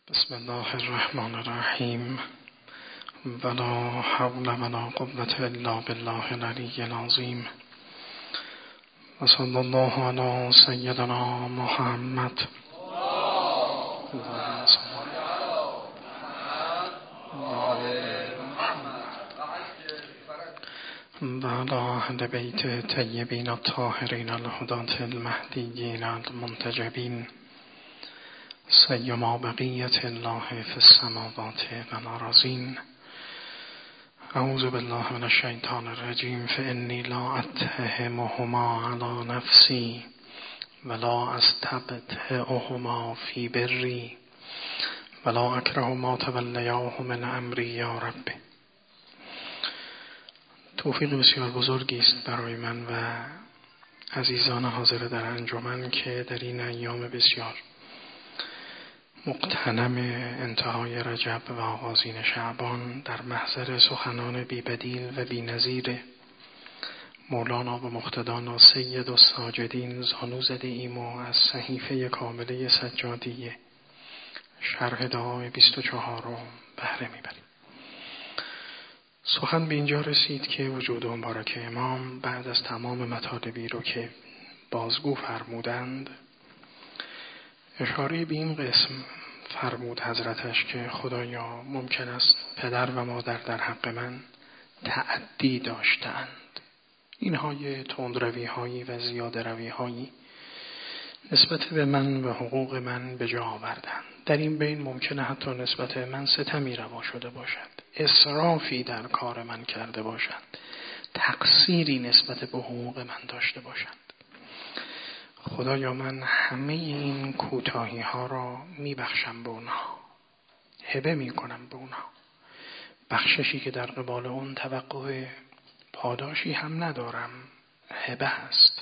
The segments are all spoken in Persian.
بسم الله الرحمن الرحیم ولا حول ولا قوة الا بالله العلی العظیم و صلی الله علی سیدنا محمد و علی اهل بیت طیبین الطاهرین الهداة المهدیین المنتجبین سیما بقیت الله فی السماوات و الارضین. اعوذ بالله من الشیطان الرجیم فانی لا اتهمهما علی نفسی ولا استبطئهما فی بری ولا اکره ما تولیاه من امری یا رب. توفیق بسیار بزرگی است برای من و عزیزان حاضر در انجمن که در این ایام بسیار مغتنم انتهای رجب و آغازین شعبان در محضر سخنان بی‌بدیل و بی‌نظیر مولانا و مقتدانا سید الساجدین زانو زده ایم و از صحیفه کامله سجادیه شرح دعای 24 بهره میبریم. سخن به اینجا رسید که وجود مبارک امام بعد از تمام مطالبی رو که بازگو فرمودند اشاره به این قسم فرمود حضرتش که خدایا ممکن است پدر و مادر در حق من تعدی داشتند، اینها یه تندروی هایی و زیاده روی هایی نسبت به من و حقوق من به جا آوردند. در این بین ممکنه حتی نسبت به من ستمی روا شده باشد، اسرافی در کار من کرده باشند، تقصیری نسبت به حقوق من داشته باشند. خدایا من همه این کوتاهی ها را میبخشم به اونها، هبه میکنم به اونها، بخششی که در قبال اون توقع پاداشی هم ندارم، هبه است.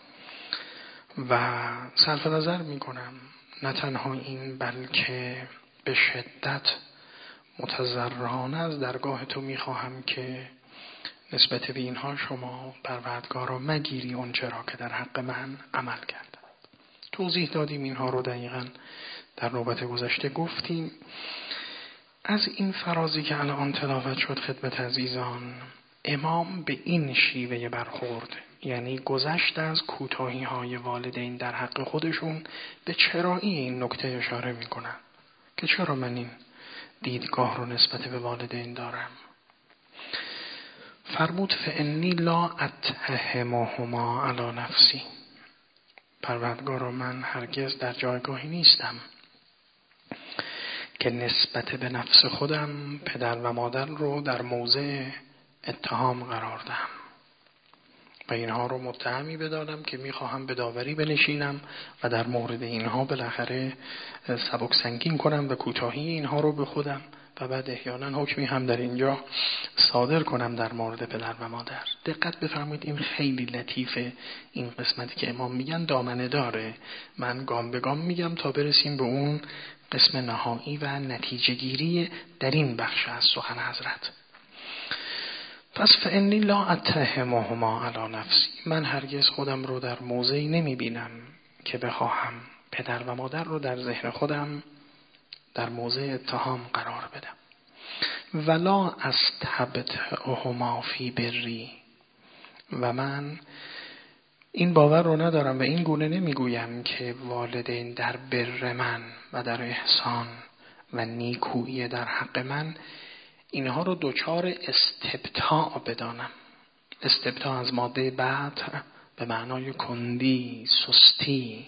و صرف نظر میکنم نه تنها این بلکه به شدت متضررانه از درگاه تو میخواهم که نسبت به اینها شما پروردگارا مگیری اون چرا که در حق من عمل کرد. توضیح دادیم اینها رو دقیقاً در نوبت گذشته گفتیم. از این فرازی که الان تلاوت شد خدمت عزیزان، امام به این شیوه برخورد، یعنی گذشت از کوتاهی های والدین در حق خودشون، به چرایی این نکته اشاره میکنن که چرا من این دیدگاه رو نسبت به والدین دارم. فرمود فانی لا اتهمهما علی نفسی، پروردگارا من هرگز در جایگاهی نیستم که نسبت به نفس خودم پدر و مادر رو در موضع اتهام قرار دهم و اینها رو متهمی بدانم که میخواهم به داوری بنشینم و در مورد اینها بالاخره سبک سنگین کنم و کوتاهی اینها رو به خودم و بعد احیانا حکمی هم در اینجا صادر کنم در مورد پدر و مادر. دقت بفرمایید این خیلی لطیفه، این قسمتی که امام میگن دامنه داره، من گام به گام میگم تا برسیم به اون قسم نهایی و نتیجه گیری در این بخش از سخن حضرت. پس فانی لا اتهمهما علی نفسی، من هرگز خودم رو در موضعی نمیبینم که بخواهم پدر و مادر رو در ذهن خودم در موضع اتهام قرار بدم. ولا استبطئهما فی بری، و من این باور رو ندارم و این گونه نمیگویم که والدین در بر من و در احسان و نیکویی در حق من اینها رو دوچار استبطاء بدانم. استبطاء از ماده بعد به معنای کندی، سستی.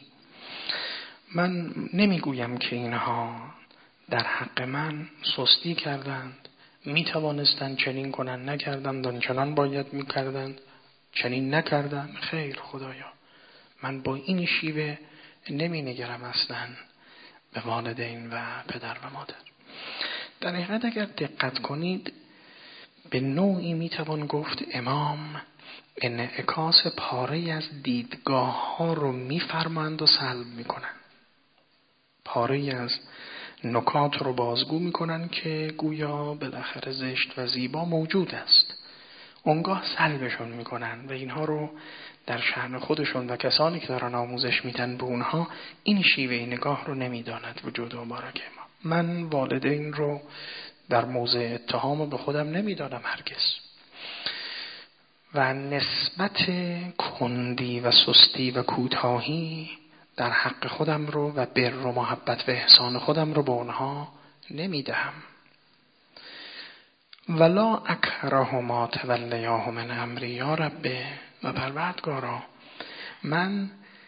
من نمیگویم که اینها در حق من سستی کردند، میتوانستند چنین کنند نکردند، آنچنان باید میکردند چنین نکردند. خیر خدایا، من با این شیوه نمی نگرم اصلا به والدین و پدر و مادر. در حقیقت اگر دقت کنید به نوعی میتوان گفت امام انعکاس پاره از دیدگاه ها رو میفرمایند و سلب میکنند، پاره از نکات رو بازگو میکنن که گویا بالاخره زشت و زیبا موجود است، اونگاه سلبشون میکنن و اینها رو در شأن خودشون و کسانی که دارن آموزش میدن به اونها این شیوه نگاه رو نمیداند وجود مبارک ما. من والدین رو در موضع اتهام به خودم نمیدانم هرگز. و نسبت کندی و سستی و کوتاهی در حق خودم رو و بر و محبت و احسان خودم رو به اونها نمیدهم. ولا اکره ما تولیاه من امری یا ربه، و پروردگارا من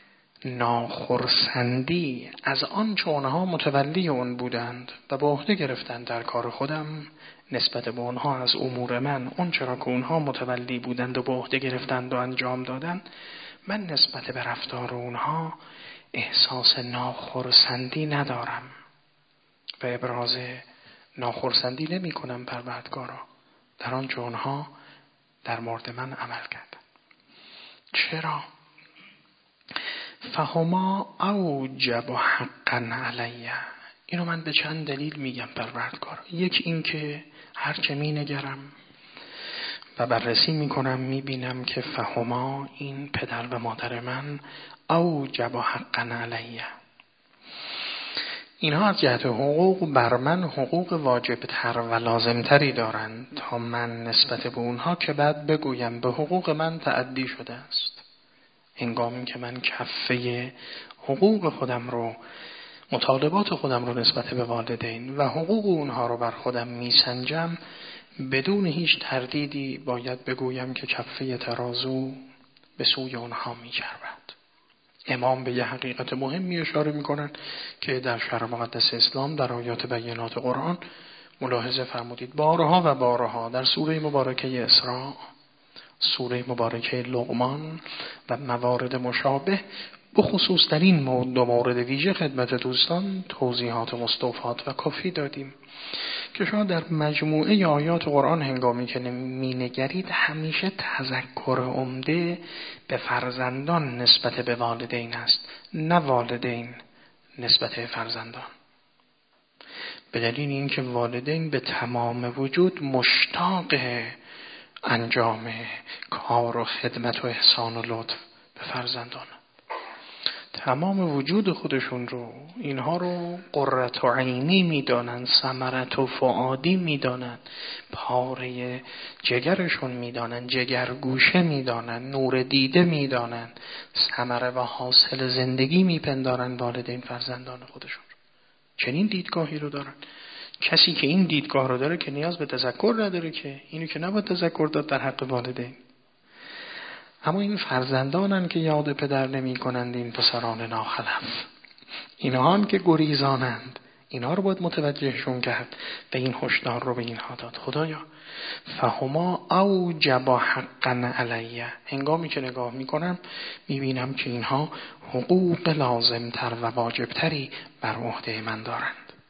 ناخرسندی از آنچه آنها متولی اون بودند و به عهده گرفتند در کار خودم نسبت به آنها از امور من، اون چرا که اونها متولی بودند و به عهده گرفتند و انجام دادند، من نسبت به رفتار اونها احساس ناخرسندی ندارم و ابراز ناخرسندی نمی کنم پروردگارا در آنچه آنها در مورد من عمل کردند. چرا؟ فهما اوجب حقا علیه. اینو من به چند دلیل میگم پروردگار. یک این که هرچه مینگرم و بررسی میکنم میبینم که فهما، این پدر و مادر من، اوجب حقا علیه، اینها از جهت حقوق بر من حقوق واجبتر و لازمتری دارند تا من نسبت به اونها که بعد بگویم به حقوق من تعدی شده است. هنگامی که من کفه حقوق خودم رو، مطالبات خودم رو نسبت به والدین و حقوق اونها رو بر خودم میسنجم، بدون هیچ تردیدی باید بگویم که کفه ترازو به سوی اونها میچربد. امام به یه حقیقت مهمی اشاره میکنن که در شرع مقدس اسلام در آیات بینات قرآن ملاحظه فرمودید بارها و بارها در سوره مبارکه اسراء، سوره مبارکه لقمان و موارد مشابه، بخصوص در این دو مورد ویژه خدمت دوستان توضیحات مستوفات و کافی دادیم که شما در مجموعه آیات قرآن هنگامی که مینگرید همیشه تذکر عمده به فرزندان نسبت به والدین است، نه والدین نسبت به فرزندان. به دلیل اینکه والدین به تمام وجود مشتاق انجام کار و خدمت و احسان و لطف به فرزندان، تمام وجود خودشون رو، اینها رو قرة عینی میدانن، ثمرة فؤادی میدانن، پاره جگرشون میدانن، جگرگوشه میدانن، نور دیده میدانن، ثمره و حاصل زندگی میپندارن والدین فرزندان خودشون. چنین دیدگاهی رو دارن. کسی که این دیدگاه رو داره که نیاز به تذکر نداره، که اینو که نباید تذکر داد در حق والدین. اما این فرزندانن که یاد پدر نمی کنند، این پسران ناخلف، اینها هم که گریزانند، اینها رو باید متوجهشون کرد و این هشدار رو به اینها داد. خدایا فهما اوجب حقا علیه، هنگامی که نگاه میکنم میبینم که اینها حقوق لازمتر و واجبتری بر عهده من دارند.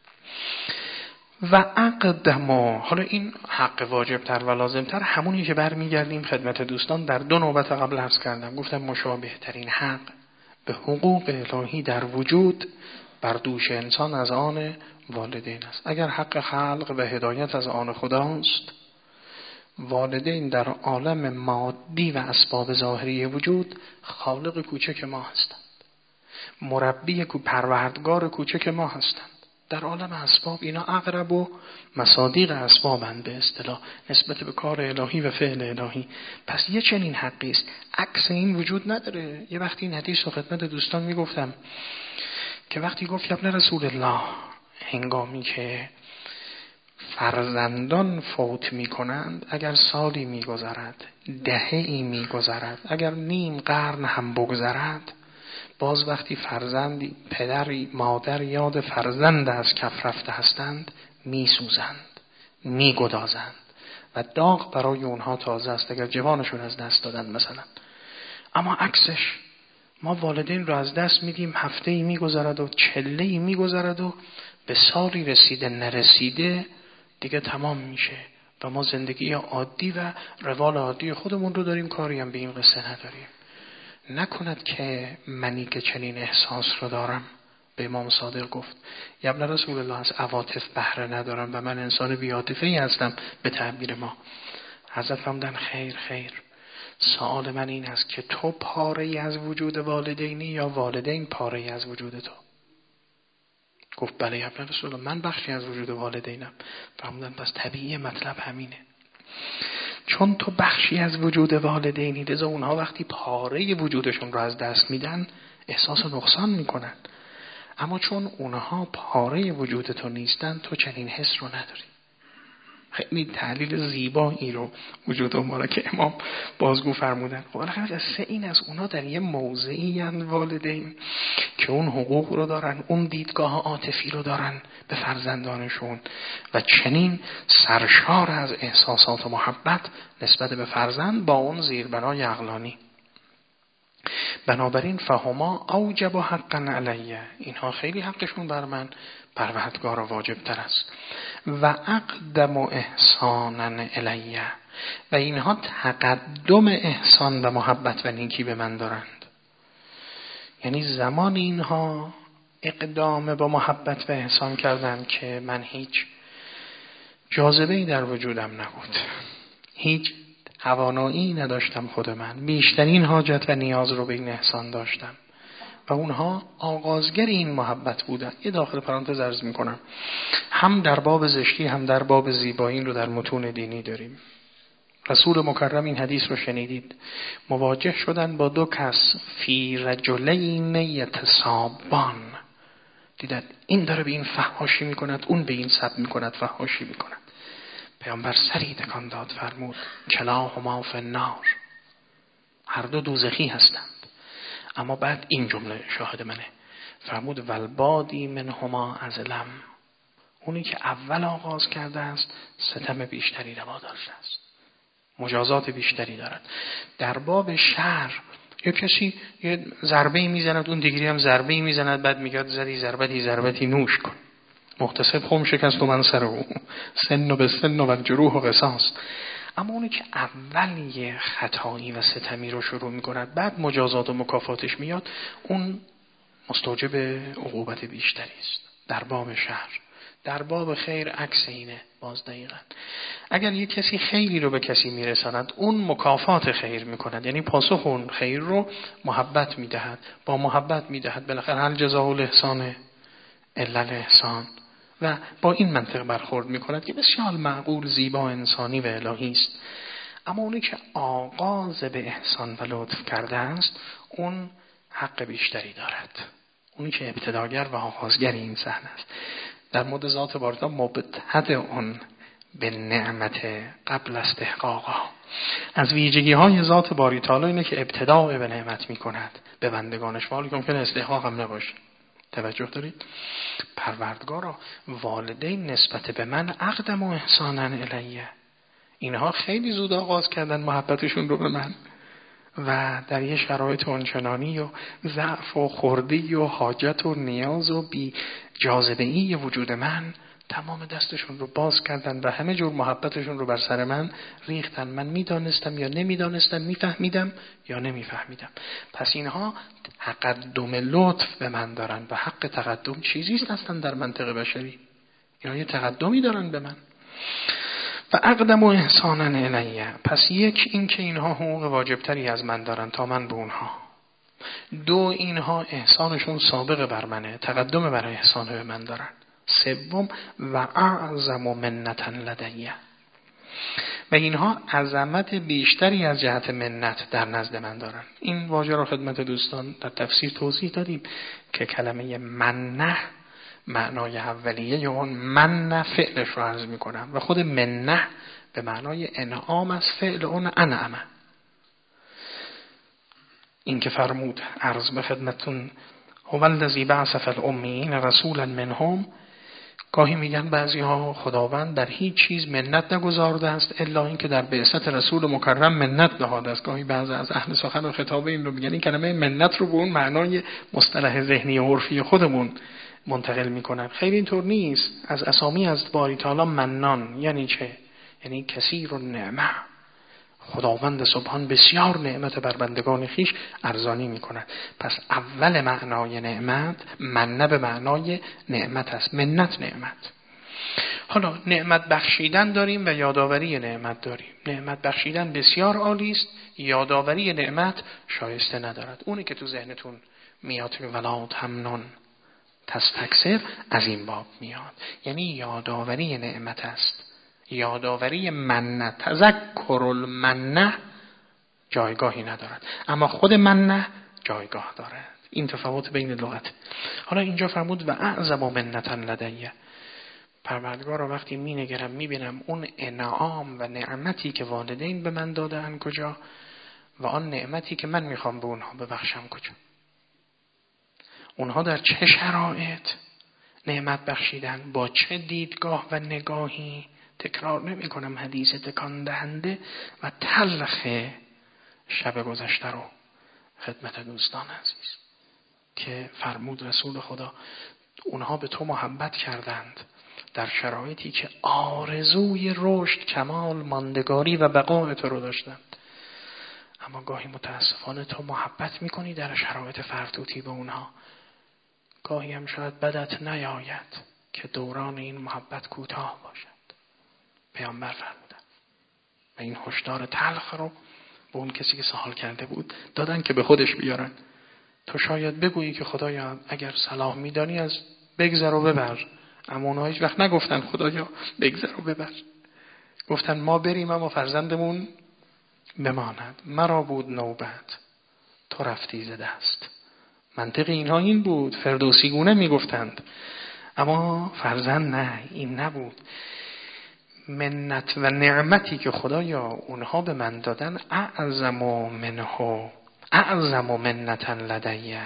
و اقدما، حالا این حق واجبتر و لازمتر همونی که برمیگردیم خدمت دوستان در دو نوبت قبل عرض کردم، گفتم مشابه ترین حق به حقوق الهی در وجود بر دوش انسان از آن والدین است. اگر حق خلق و هدایت از آن خداست، والدین در عالم مادی و اسباب ظاهری وجود خالق کوچک ما هستند، مربی پروردگار کوچک ما هستند. در عالم اسباب اینا اقرب و مصادیق اسبابند به اصطلاح نسبت به کار الهی و فعل الهی. پس یه چنین حقی است، عکس این وجود نداره. یه وقتی این حدیث رو خدمت دوستان میگفتم که وقتی گفت ابن رسول الله، هنگامی که فرزندان فوت میکنند، اگر سالی میگذرد، دهه‌ای میگذرد، اگر نیم قرن هم بگذرد، باز وقتی فرزندی، پدری، مادر یاد فرزند از کف رفته هستند، میسوزند، میگدازند و داغ برای اونها تازه است اگر جوانشون از دست دادن مثلا. اما عکسش، ما والدین رو از دست میدیم، هفته‌ای میگذرد و چله‌ای میگذرد و به سالی رسیده نرسیده دیگه تمام میشه و ما زندگی عادی و روال عادی خودمون رو داریم، کاری هم به این قصه نداریم. نکند که منی که چنین احساس رو دارم، به امام صادق گفت یا ابن رسول الله از عواطف بهره ندارم و من انسان بی‌عاطفه‌ای هستم به تعبیر ما. حضرت فرمودن خیر، سوال من این است که تو پاره‌ای از وجود والدینی یا والدین پاره‌ای از وجود تو؟ گفت بله یا ابن رسول الله، من بخشی از وجود والدینم. فرمودن پس طبیعی مطلب همینه، چون تو بخشی از وجود والدینی، لذا اونها وقتی پاره وجودشون رو از دست میدن احساس نقصان میکنن. اما چون اونها پاره وجود تو نیستن، تو چنین حس رو نداری. خیلی تحلیل زیبایی رو وجود مبارک امام بازگو فرمودن. خب بالاخره این از اونا در یه موضعی ان والدین که اون حقوق رو دارن، اون دیدگاه عاطفی رو دارن به فرزندانشون و چنین سرشار از احساسات و محبت نسبت به فرزند با اون زیربنای عقلانی. بنابراین فهما اوجب حقا علیه، اینها خیلی حقشون بر من پروردگار واجب تر است. و اقدم احسانا الیه، و اینها تقدم احسان و محبت و نیکی به من دارند. یعنی زمان اینها اقدام با محبت و احسان کردن که من هیچ جاذبه‌ای در وجودم نبود، هیچ توانایی نداشتم، خود من بیشترین حاجت و نیاز رو به این احسان داشتم و اونها آغازگر این محبت بودن. یه داخل پرانتز عرض میکنم، هم در باب زشتی هم در باب زیبایی رو در متون دینی داریم. رسول مکرم این حدیث رو شنیدید، مواجه شدن با دو کس فی رجلین یتسابان، دیدن این داره به این فحاشی میکند، اون به این سب میکند، فحاشی میکند. پیامبر سری تکان داد، فرمود کلاهما فی النار، هر دو دوزخی هستند. اما بعد این جمله شاهد منه، فرمود والبادی منهما ازلم، اونی که اول آغاز کرده است ستم بیشتری روا داشته است، مجازات بیشتری دارد. در باب شر یا کسی یه ضربه‌ای میزند، اون دیگری هم ضربه‌ای میزند، بعد میگه زدی ضربتی نوش کن، محتسب خم شکست و من سر او، سن به سن و جروح و قصاص. اما اونی که اول یه خطایی و ستمی رو شروع میکند، بعد مجازات و مکافاتش میاد، اون مستوجب عقوبت بیشتری است. در باب شر، در باب خیر عکس اینه. باز دقیقاً اگر یک کسی خیری رو به کسی میرساند، اون مکافات خیر میکند، یعنی پاسخ اون خیر رو محبت میدهد، با محبت میدهد. بالاخره هل جزاء الاحسان الا الاحسان، و با این منطق برخورد میکند که بسیار معقول، زیبا، انسانی و الهی است. اما اونی که آغاز به احسان و لطف کرده است، اون حق بیشتری دارد. اونی که ابتداگر و آغازگر این صحنه است. در مورد ذات بارتا مبتدع اون به نعمت قبل استحقاقها، از ویژگی های ذات باری تعالی اینه که ابتداء به نعمت میکند به بندگانش، ولی که ممکنه استحقاق هم نباشه. توجه دارید؟ پروردگارا والدین نسبت به من اقدم و احسانا الیه، اینها خیلی زود آغاز کردن محبتشون رو به من و در یه شرایط آنچنانی و ضعف و خردی و حاجت و نیاز و بی جاذبه‌ای وجود من تمام دستشون رو باز کردن و همه جور محبتشون رو بر سر من ریختن. من میدانستم یا نمیدانستم، میفهمیدم یا نمیفهمیدم. پس اینها تقدم لطف به من دارن و حق تقدم چیزیست هستن در منطق بشری. اینها یه تقدمی دارن به من. و اقدم و احسانا الیه، پس یک این که اینها حقوق واجبتری از من دارن تا من به اونها. دو اینها احسانشون سابقه بر منه، تقدم برای احسان به من دارن. سوم و اعظم منتا لدیه، و اینها عظمت بیشتری از جهت منت در نزد من دارن. این واژه را خدمت دوستان در تفسیر توضیح دادیم که کلمه منه معنای اولیه یا اون من فعلش رو عرض می کنم و خود منه به معنای انعام از فعل اون انعمه. این که فرمود عرض به خدمتون هو الذی بعث فی الامیین رسولا منهم، گاهی میگن بعضی ها خداوند در هیچ چیز منت نگذارده است الا این که در بعثت رسول مکرم منت نهاده است. گاهی بعضی از اهل سخن و خطاب این رو میگن، این کلمه منت رو به اون معنای مصطلح ذهنی و عرفی خودمون منتقل میکنن. خیلی اینطور نیست. از اسامی از باری تعالی منان یعنی چه؟ یعنی کثیر النعمه، خداوند سبحان بسیار نعمت بر بندگان خیش ارزانی میکند. پس اول معنای نعمت منه به معنای نعمت است، منت نعمت. حالا نعمت بخشیدن داریم و یادآوری نعمت داریم. نعمت بخشیدن بسیار عالی است، یادآوری نعمت شایسته ندارد. اونی که تو ذهنتون میاد که ولا تمنن تستکثر از این باب میاد، یعنی یادآوری نعمت است. یادآوری منه، تذکر المنه جایگاهی ندارد، اما خود منه جایگاه دارد. این تفاوت بین لغت. حالا اینجا فرمود و اعظم منتا لدیه، پروردگار را وقتی مینگرم میبینم اون انعام و نعمتی که والدین به من دادن کجا و آن نعمتی که من میخوام به اونها ببخشم کجا. اونها در چه شرایط نعمت بخشیدن، با چه دیدگاه و نگاهی. تکرار نمی کنم حدیث تکان دهنده و تلخ شب گذشته رو خدمت دوستان عزیز که فرمود رسول خدا اونها به تو محبت کردند در شرایطی که آرزوی رشد، کمال، ماندگاری و بقای تو رو داشتند، اما گاهی متاسفانه تو محبت میکنی در شرایط فرتوتی به اونها. گاهی هم شاید بدت نیاید که دوران این محبت کوتاه باشد. پیامبر فرمودن و این هشدار تلخ رو به اون کسی که سوال کرده بود دادن که به خودش بیارن. تو شاید بگویی که خدایا اگر صلاح میدانی از بگذر و ببر، اما اونها هیچ وقت نگفتن خدایا بگذر و ببر، گفتن ما بریم اما فرزندمون بماند. مرا بود نوبت تو رفتی ز دست. منطق اینها این بود، فردوسی گونه میگفتند، اما فرزند نه، این نبود. منت و نعمتی که خدایا اونها به من دادن اعظم منه، اعظم منتا لدیه،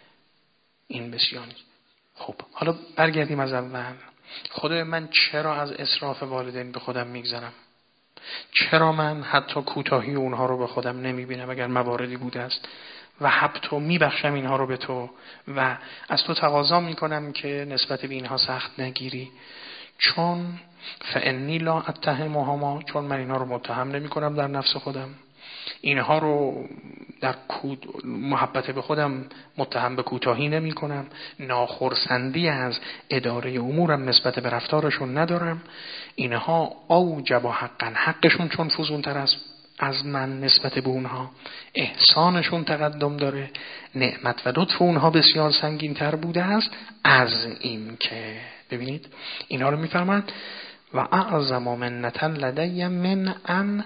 این بسیار. خب حالا برگردیم از اول. خدای من چرا از اسراف والدین به خودم میگذرم؟ چرا من حتی کوتاهی اونها رو به خودم نمیبینم اگر مواردی بوده است و حبتو میبخشم اینها رو به تو و از تو تقاضا میکنم که نسبت به اینها سخت نگیری؟ چون فانی لا اتهمهما، چون من اینها رو متهم نمی کنم در نفس خودم، اینها رو در محبت به خودم متهم به کوتاهی نمی کنم، ناخرسندی از اداره امورم نسبت به رفتارشون ندارم. اینها اوجب و حقشون چون فزونتر از من نسبت به اونها، احسانشون تقدم داره، نعمت و لطف اونها بسیار سنگین تر بوده است از این که ببینید اینا رو میفرمند و اعظم منتا لدی من ان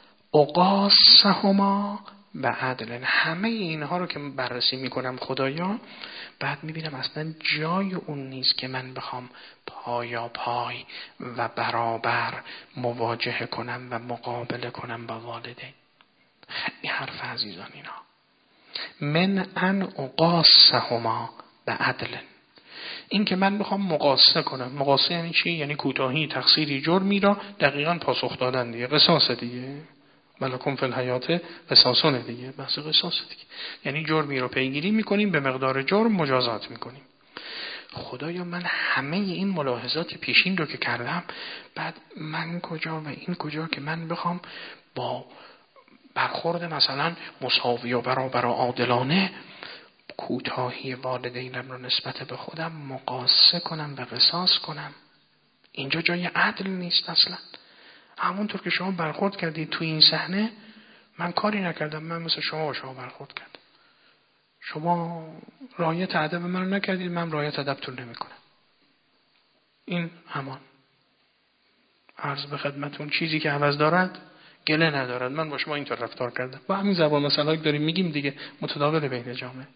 اقاسهما به عدل. همه اینها رو که بررسی میکنم خدایا، بعد میبینم اصلا جای اون نیست که من بخوام پایا پای و برابر مواجهه کنم و مقابله کنم با والدین. خیلی حرف عزیزان اینا. من ان اقاسهما به عدل، این که من بخوام مقاسه کنم. مقاسه یعنی چی؟ یعنی کوتاهی، تقصیری، جرمی را دقیقاً پاسخ دادن دیگه. قصاص دیگه، ولکم فی الحیات قصاصون دیگه، بحث قصاص دیگه. یعنی جرمی رو پیگیری میکنیم، به مقدار جرم مجازات میکنیم. خدایا من همه این ملاحظات پیشین رو که کردم، بعد من کجا و این کجا که من بخوام با برخورد مثلا مساوی و برابر و عادلانه کوتاهی والدینم رو نسبت به خودم مقاسه کنم و قصاص کنم؟ اینجا جای عدل نیست اصلا. همونطور که شما برخورد کردید تو این صحنه، من کاری نکردم، من مثل شما با شما برخورد کردم. شما رعایت ادب من رو نکردید، من رعایت ادبتون نمیکنم. این همان عرض به خدمتون، چیزی که عوض دارد گله ندارد. من با شما اینطور رفتار کردم. با همین زبان مثلا داریم میگیم دیگه، متداول بین جامعه.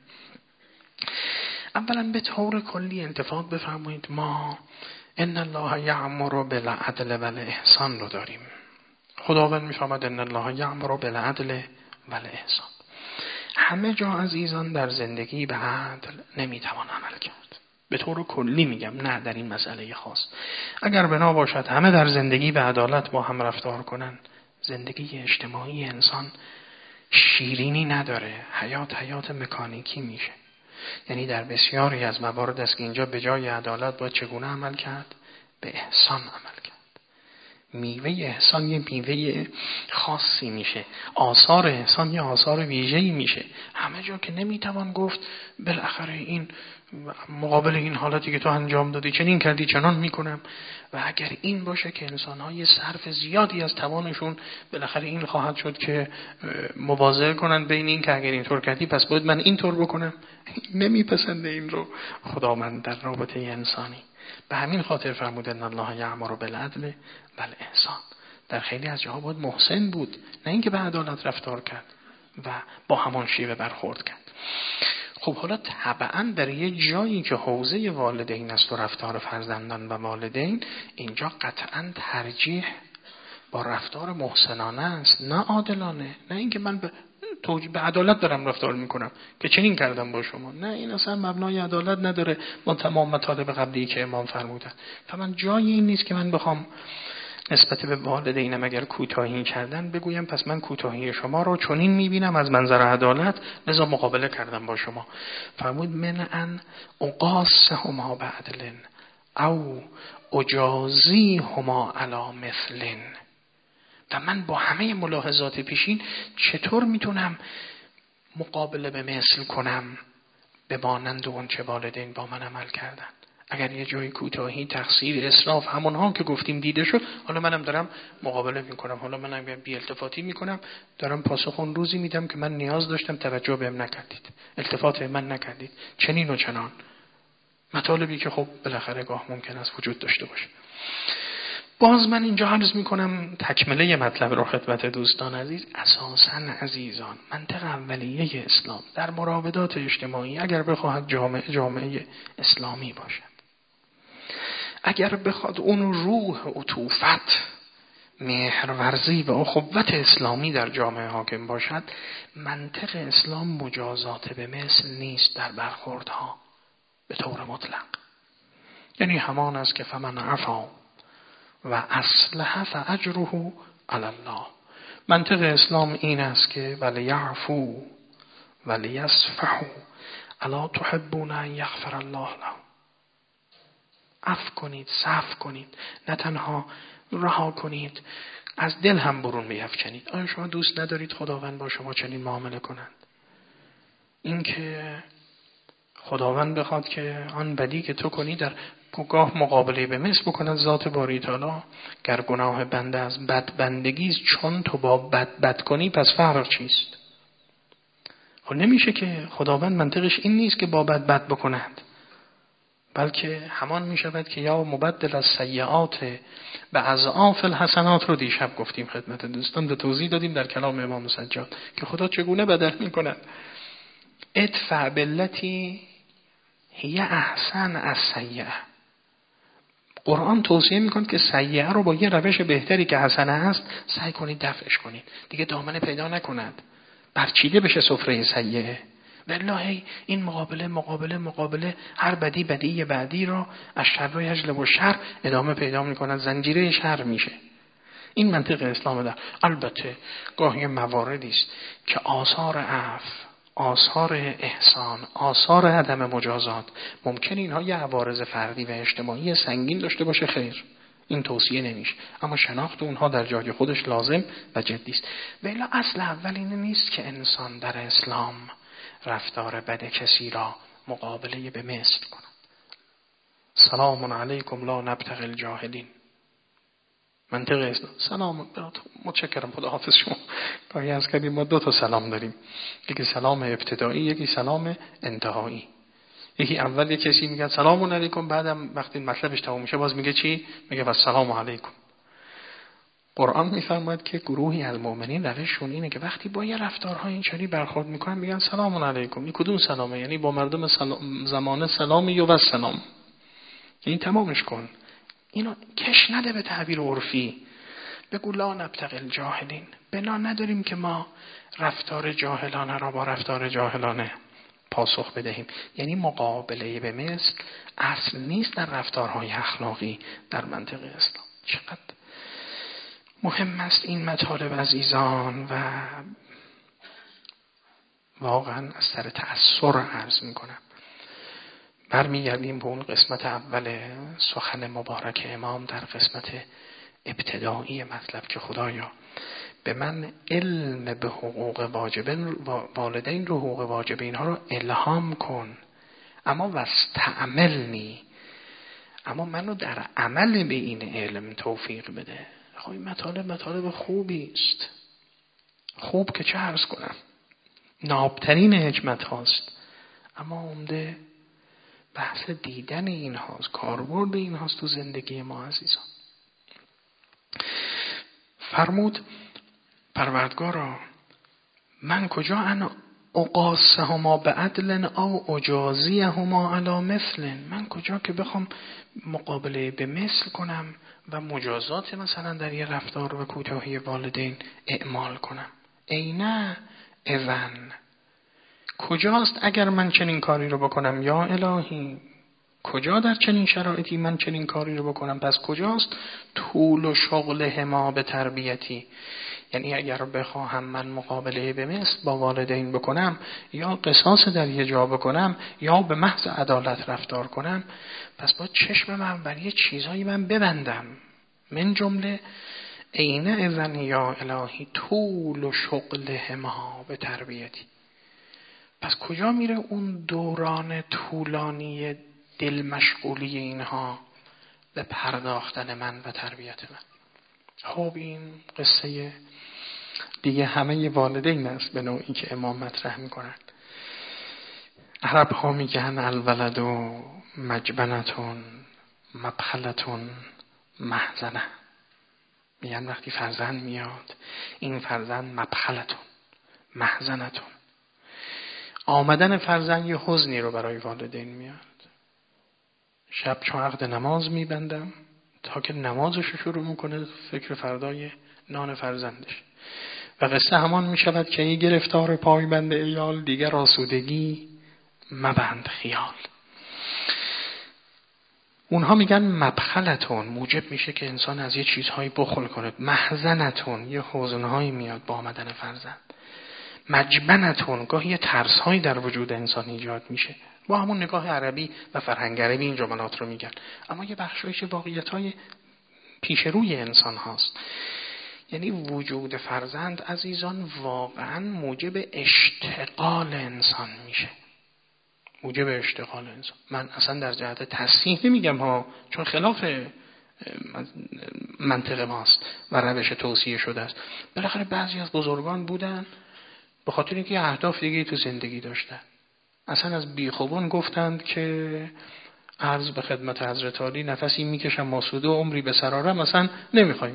اولا به طور کلی انتفاض بفرمایید، ما ان الله یأمر بالعدل والاحسان رو داریم. خداوند میفرماید ان الله یأمر بالعدل والاحسان. همه جا عزیزان در زندگی به عدل نمیتوان عمل کرد. به طور کلی میگم، نه در این مسئله خاص. اگر بنا باشد همه در زندگی به عدالت با هم رفتار کنن، زندگی اجتماعی انسان شیرینی نداره، حیات مکانیکی میشه. یعنی در بسیاری از موارد است که اینجا به جای عدالت باید چگونه عمل کرد؟ به احسان عمل کرد. میوه احسان یه میوه خاصی میشه، آثار احسان یه آثار ویژه‌ای میشه. همه جا که نمیتوان گفت بالاخره این مقابل این حالتی که تو انجام دادی چنین کردی چنان میکنم. و اگر این باشه که انسان‌ها یه صرف زیادی از توانشون بالاخره این خواهد شد که مبازه کنن بین این که اگر اینطور کردی پس باید من اینطور بکنم، نمیپسنده این رو خداوند در رابطه انسانی. به همین خاطر فرمود ان الله یأمر بالعدل والاحسان. در خیلی از جاها باید محسن بود، نه اینکه به عدالت رفتار کرد و با همان شیوه برخورد کرد. خب حالا طبعا در یه جایی که حوزه والدین است و رفتار فرزندان و والدین، اینجا قطعا ترجیح با رفتار محسنانه است، نه عادلانه. نه اینکه من به عدالت دارم رفتار میکنم که چنین کردم با شما، نه، این اصلا مبنای عدالت نداره با تمام مطالب قبلی که امام فرمودن. فمن جایی این نیست که من بخوام نسبت به والدینم اگر کوتاهی کردن بگویم پس من کوتاهی شما رو چنین میبینم از منظر عدالت لذا مقابله کردم با شما. فرمود من ان اقاسهما بعدل او اجازیهما علی مثل. و من با همه ملاحظات پیشین چطور میتونم مقابله به مثل کنم به مانند اون چه والدین با من عمل کردن. اگر یه جای کوتاهی، تقصیر، اسراف همونها که گفتیم دیده شد، حالا منم دارم مقابله میکنم، حالا منم بی التفاتی میکنم، دارم پاسخ اون روزی میدم که من نیاز داشتم توجه بهم نکردید، التفات من نکردید، چنین و چنان. مطالبی که خب بالاخره گاه ممکن است وجود داشته باشه. باز من اینجا عرض میکنم تکمله مطلب رو خدمت دوستان عزیز. اساساً عزیزان منطق اولیه اسلام در مراودات اجتماعی اگر بخواهد جامعه اسلامی باشد، اگر بخواد اون روح عطوفت، مهرورزی و اخوت اسلامی در جامعه حاکم باشد، منطق اسلام مجازات به مثل نیست در برخوردها به طور مطلق. یعنی همان است که فمن عفا و اصلح فاجره علی الله. منطق اسلام این است که ولیعفو ولیصفحوا الا تحبون ان یغفر الله لهم. عفو کنید، صفح کنید، نه تنها رها کنید، از دل هم برون بیفکنید. آیا شما دوست ندارید خداوند با شما چنین معامله کنند؟ این که خداوند بخواد که آن بدی که تو کنی در گاه مقابله به مثل بکند ذات باری تعالی، گر گناه بنده از بد بندگیست چون تو با بد کنی پس فرق چیست؟ خب نمیشه که خداوند منطقش این نیست که با بد بکند، بلکه همان میشود که یا مبدل از سیئات به اضعاف الحسنات رو دیشب گفتیم خدمت دوستان، به توضیح دادیم در کلام امام سجاد که خدا چگونه بدل میکند. ادفع بالتی هی احسن از سیئه. قرآن توصیه میکنه که سیئه رو با یه روش بهتری که حسنه است سعی کنید دفعش کنید، دیگه دامنه پیدا نکند، برچیده بشه سفره سیئه. والله این مقابله هر بدی بعدی را از شر یجلب الشر ادامه پیدا میکند، زنجیره شر میشه. این منطق اسلام در. البته گاهی مواردی است که آثار عفو، آثار احسان، آثار عدم مجازات ممکن اینها یه عوارض فردی و اجتماعی سنگین داشته باشه، خیر، این توصیه نمیشه، اما شناخت اونها در جای خودش لازم و جدی است. ولی اصل اول این نیست که انسان در اسلام رفتار بد کسی را مقابله به مثل کند. سلام علیکم لا نبتغی الجاهلین. منطق اسلام سلام، متشکرم، خدا حافظ شما. گاهی از کردیم ما 2 سلام داریم، یکی سلام ابتدایی، یکی سلام انتهایی. یکی اول کسی میگه سلام علیکم، بعدم وقتی مطلبش تموم میشه باز میگه چی؟ میگه و سلام علیکم. قرآن میفرماید که گروهی از مؤمنین روششون اینه که وقتی با یه رفتارهای اینچنین برخورد میکنن میگن سلام علیکم. این کدوم سلامه؟ یعنی با مردم زمانه سلامی و سلام، یعنی تمامش کن، اینو کش نده به تعبیر عرفی. بگو لا نبتغی الجاهلین، بنا نداریم که ما رفتار جاهلانه را با رفتار جاهلانه پاسخ بدهیم. یعنی مقابله به مثل اصل نیست در رفتارهای اخلاقی در منطق اسلام. چقدر مهم است این مطالب عزیزان، و واقعا از سر تأثیر عرض میکنم. برمیگردیم به اون قسمت اول سخن مبارک امام در قسمت ابتدایی مطلب که خدایا به من علم به حقوق والدین رو، حقوق واجب اینها رو الهام کن، اما واستعملنی، اما منو در عمل به این علم توفیق بده. خب این مطالب خوبی است. خوب که چه عرض کنم، نابترین حکمت هاست، اما عمده بحث دیدن این هاست، کاربرد این هاست تو زندگی ما عزیزان. فرمود پروردگارا من کجا انا اقاسهما به عدل او اجازیهما علی مثل، من کجا که بخوام مقابله به مثل کنم و مجازات مثلا در یه رفتار و کوتاهی والدین اعمال کنم. اینه اذن، کجاست اگر من چنین کاری رو بکنم یا الهی؟ کجا در چنین شرایطی من چنین کاری رو بکنم؟ پس کجاست طول و شغل ما به تربیتی؟ یعنی اگر بخواهم من مقابله به مثل با والدین بکنم، یا قصاص در یه جا بکنم، یا به محض عدالت رفتار کنم، پس با چشم من بر یه چیزایی من ببندم. من جمله اینه اذن یا الهی طول و شغل ما به تربیتی. پس کجا میره اون دوران طولانی دل مشغولی اینها به پرداختن من و تربیت من؟ خب این قصه دیگه همه والدین است به نوعی که امام مطرح میکنن. عرب ها میگن الولد و مجبنتون مبخلتون محزنه. میگن وقتی فرزند میاد، این فرزند مبخلتون محزنتون، آمدن فرزند یه حزنی رو برای والدین میاد. شب چون عقد نماز میبندم تا که نمازش رو شروع میکنه فکر فردای نان فرزندش، و قصه همان میشود که این گرفتار پایبند ایال دیگر آسودگی مبند خیال. اونها میگن مبخلتون موجب میشه که انسان از یه چیزهایی بخل کنه، محزنتون یه حزنهایی میاد با آمدن فرزند، مجبنتون گاهی یه ترسهایی در وجود انسان ایجاد میشه. با همون نگاه عربی و فرهنگ عربی این جملات رو میگن، اما یه بخشایش واقعیت‌های پیش روی انسان هاست. یعنی وجود فرزند عزیزان واقعا موجب اشتغال انسان میشه، موجب اشتغال انسان. من اصلا در جهت تصحیح نمیگم ها، چون خلاف منطق ماست و روش توصیه شده است. بالاخره بعضی از بزرگان بودن به خاطر اینکه اهداف دیگه تو زندگی داشتن، اصلا از بیخوبان گفتند که عرض به خدمت حضرت عالی نفسی میکشم ماسوده و عمری به سرارم، اصلا نمیخوایم،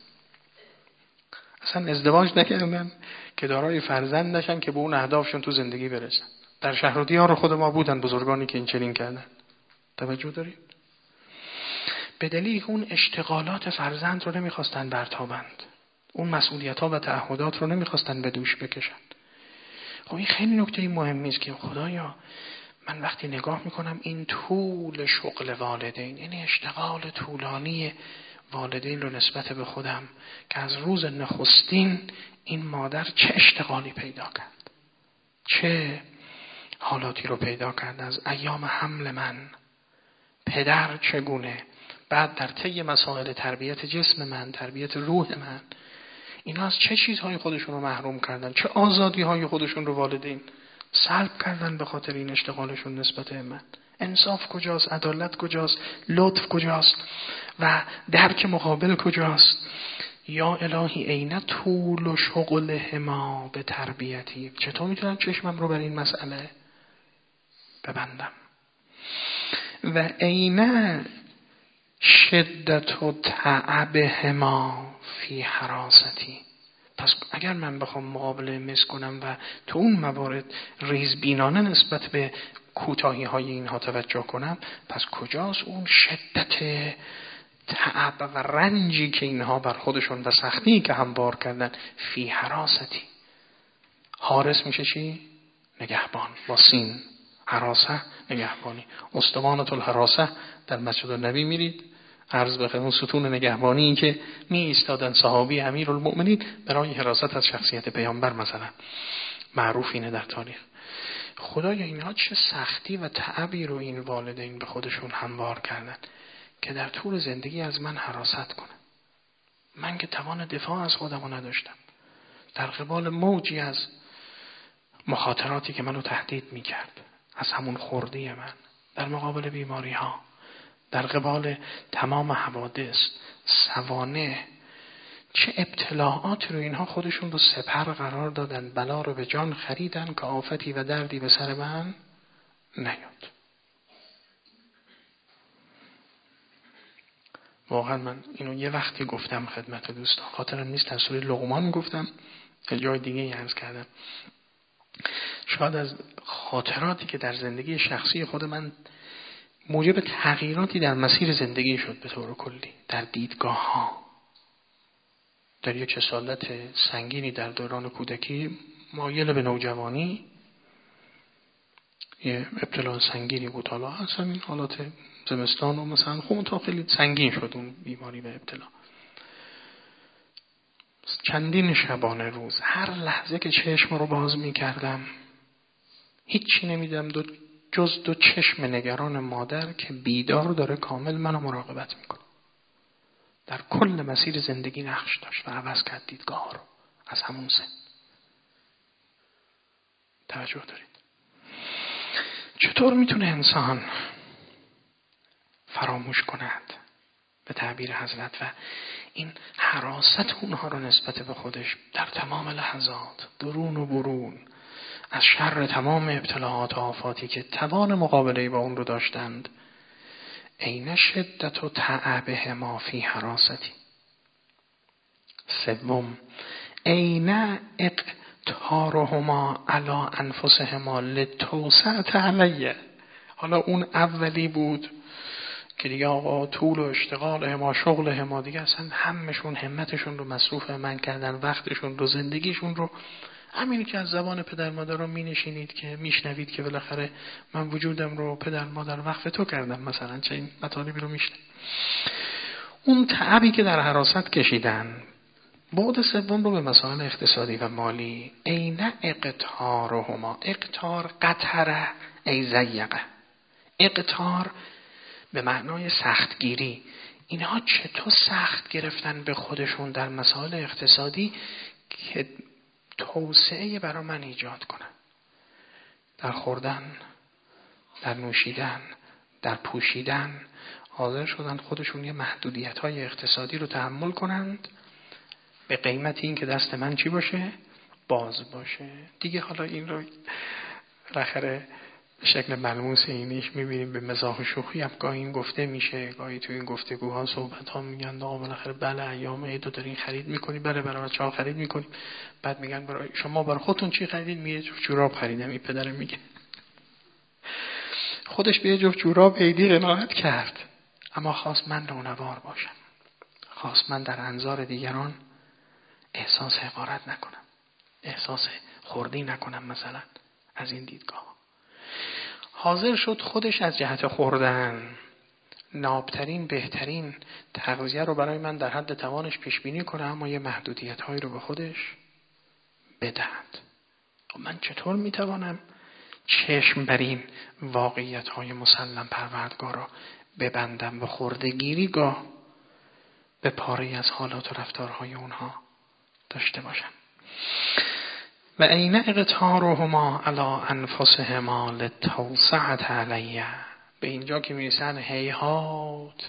اصلا ازدواج نکردن که دارای فرزند نشن که به اون اهدافشون تو زندگی برسن. در شهر و دیار خود ما بودن بزرگانی که این چنین کردن. توجه دارید؟ به دلیل که اون اشتغالات فرزند رو نمیخواستن برتابند، اون مسئولیت‌ها و تعهدات رو نمیخواستن به دوش بکشن. خب این خیلی نکته مهمی است که خدایا من وقتی نگاه میکنم این طول شغل والدین، یعنی اشتغال طولانی والدین رو نسبت به خودم، که از روز نخستین این مادر چه اشتغالی پیدا کرد، چه حالاتی رو پیدا کرد از ایام حمل من، پدر چگونه، بعد در طی مسائل تربیت جسم من، تربیت روح من، اینا از چه چیزهای خودشون رو محروم کردن، چه آزادی های خودشون رو والدین سلب کردن به خاطر این اشتغالشون نسبت من. انصاف کجاست؟ عدالت کجاست؟ لطف کجاست؟ و درک مقابل کجاست؟ یا الهی اینه طول و شغل ما به تربیتی. چطور میتونم چشمم رو بر این مسئله ببندم؟ و اینه شدت و تعب ما فی حراستی. پس اگر من بخوام مقابله مثل کنم و تو اون موارد ریزبینانه نسبت به کوتاهی های اینها توجه کنم، پس کجاست اون شدت تعب و رنجی که اینها بر خودشون و سختی که هموار کردن؟ فی حراستی. حارس میشه چی؟ نگهبان با سین، حراسه نگهبانی. استوانة الحراسه در مسجد النبی میرید، عرض به اون ستون نگهبانی این که می ایستادن صحابی امیرالمؤمنین برای حراست از شخصیت پیامبر مثلا، معروف اینه در تاریخ. خدایا اینها چه سختی و تعبی رو این والدین به خودشون هموار کردن که در طول زندگی از من حراست کنن. من که توان دفاع از خودم رو نداشتم. در قبال موجی از مخاطراتی که منو تهدید میکرد، از همون خردی من، در مقابل بیماری ها، در قبال تمام حوادث، سوانح، چه ابتلاعات رو اینها خودشون رو سپر قرار دادن، بلا رو به جان خریدن که آفتی و دردی به سر من نیاد. واقعا من اینو یه وقتی گفتم خدمت دوستان، خاطرم نیست در سوره لقمان گفتم، یه جای دیگه عرض کردم. شاید از خاطراتی که در زندگی شخصی خود من موجب تغییراتی در مسیر زندگی شد به طور کلی، در دیدگاه ها، در یک کسالت سنگینی در دوران کودکی مایل به نوجوانی، یه ابتلا سنگینی بود. حالا اصلا این حالات زمستان و مثلا خب تا خیلی سنگین شد اون بیماری و ابتلا. چندین شبانه روز هر لحظه که چشم رو باز می کردم هیچی نمیدم جز دو چشم نگران مادر که بیدار داره کامل منو مراقبت میکنه. در کل مسیر زندگی نقش داشت و عوض کرد دیدگاه ها رو از همون سن. توجه دارید؟ چطور میتونه انسان فراموش کند به تعبیر حضرت و این حراست اونها رو نسبت به خودش در تمام لحظات، درون و برون، از شر تمام ابتلاعات و آفاتی که توان مقابله با اون رو داشتند، عین شدت و تعبهما فی حراستی. سوم، عین اقتارهما علی انفسهما لتوسعة علیه. حالا اون اولی بود که دیگه آقا طول و اشتغال ما، شغل ما، دیگه اصلا همشون همتشون رو مصروف من کردن، وقتشون رو، زندگیشون رو. همینی که از زبان پدر مادر رو می‌نشینید که میشنوید که بالاخره من وجودم رو پدر مادر وقف تو کردم، مثلا چه این مطالبی رو میشنوید. اون تعبی که در حراست کشیدن. بعد سوم رو به مسائل اقتصادی و مالی، عین اقتارهما. اقتار قطره ای زیقه. اقتار به معنای سختگیری. اینها چطور سخت گرفتن به خودشون در مسائل اقتصادی که توسعه برای من ایجاد کنن، در خوردن، در نوشیدن، در پوشیدن، حاضر شدن خودشون یه محدودیت‌های اقتصادی رو تحمل کنند به قیمت این که دست من چی باشه؟ باز باشه. دیگه حالا این رو بالاخره به شکل ملموس اینیش میبینیم، به مزاح و شوخی هم گاهی این گفته میشه، گاهی تو این گفتگوها صحبت ها میگن آقا بالاخره بله ایام عید رو دارین خرید میکنی، بله برای بچه‌ها خرید میکنی. بعد میگن برای شما برای خودتون چی خریدین؟ میگه جفت جوراب خریدم. این پدر میگه خودش به جفت جوراب عیدی قناعت کرد، اما خواست من رونوار باشم، خواست من در انظار دیگران احساس حقارت نکنم، احساس خردی نکنم. مثلا از این دیدگاه حاضر شد خودش از جهت خوردن نابترین بهترین تغذیه رو برای من در حد توانش پیش بینی کنه، اما یه محدودیت هایی رو به خودش بدهد. من چطور میتوانم چشم بر این واقعیت های مسلم پروردگار را ببندم و خردگیری گاه به پاره از حالات و رفتارهای اونها داشته باشم؟ و عین اقتارهما علی انفسهما لتوسعة علیه. به اینجا که میرسن هیهات